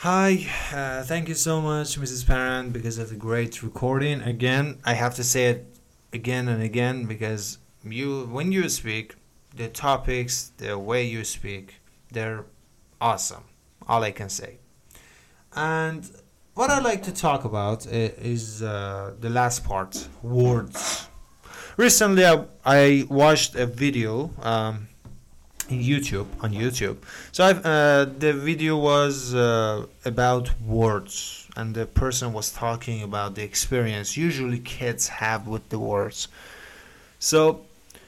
Hi, thank you so much, Mrs. Parent, because of the great recording. Again, I have to say it again and again because when you speak, the topics, the way you speak, they're awesome. All I can say. And what I like to talk about is the last part, words. Recently, I watched a video in YouTube on YouTube. So the video was about words, and the person was talking about the experience usually kids have with the words. So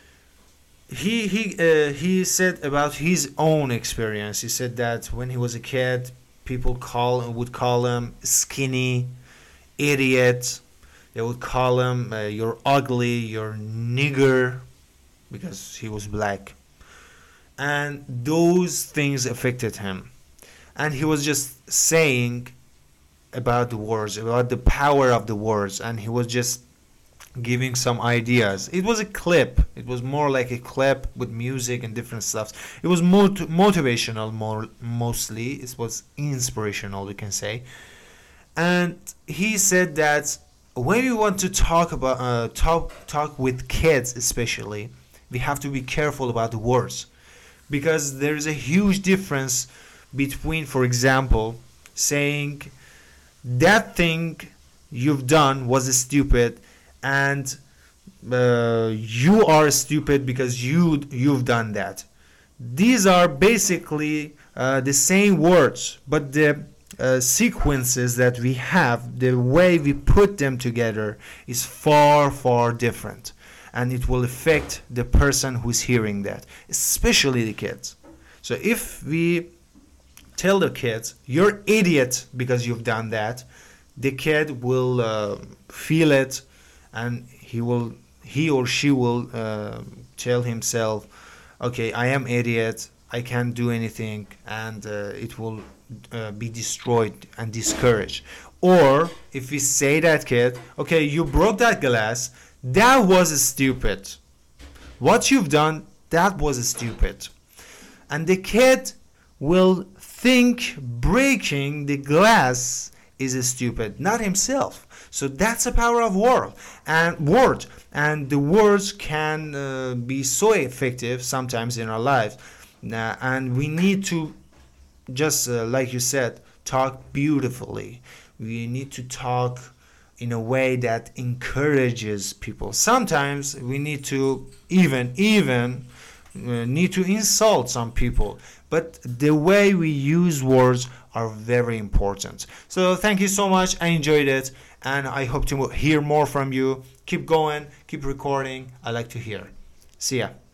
he said about his own experience. He said that when he was a kid, people would call him skinny, idiot. They would call him you're ugly, you're nigger, because he was black, and those things affected him. And he was just saying about the words, about the power of the words, and he was just giving some ideas. It was a clip. It was more like a clip with music and different stuff. It was motivational, mostly. It was inspirational, you can say. And he said that when we want to talk about talk with kids, especially, we have to be careful about the words, because there is a huge difference between, for example, saying that thing you've done was stupid, and you are stupid because you've done that. These are basically the same words, but the sequences that we have, the way we put them together, is far different, and it will affect the person who's hearing that, especially the kids. So if we tell the kids you're idiot because you've done that, the kid will feel it, and he or she will tell himself, okay, I am idiot, I can't do anything, and it will be destroyed and discouraged. Or if we say that kid, okay, you broke that glass, that was stupid, what you've done, that was stupid, and the kid will think breaking the glass is stupid, not himself. So that's the power of word, and the words can be so effective sometimes in our lives, and we need to just like you said, talk beautifully. We need to talk in a way that encourages people. Sometimes we need to even need to insult some people, but the way we use words are very important. So thank you so much. I enjoyed it, and I hope to hear more from you. Keep going, keep recording. I like to hear. See ya.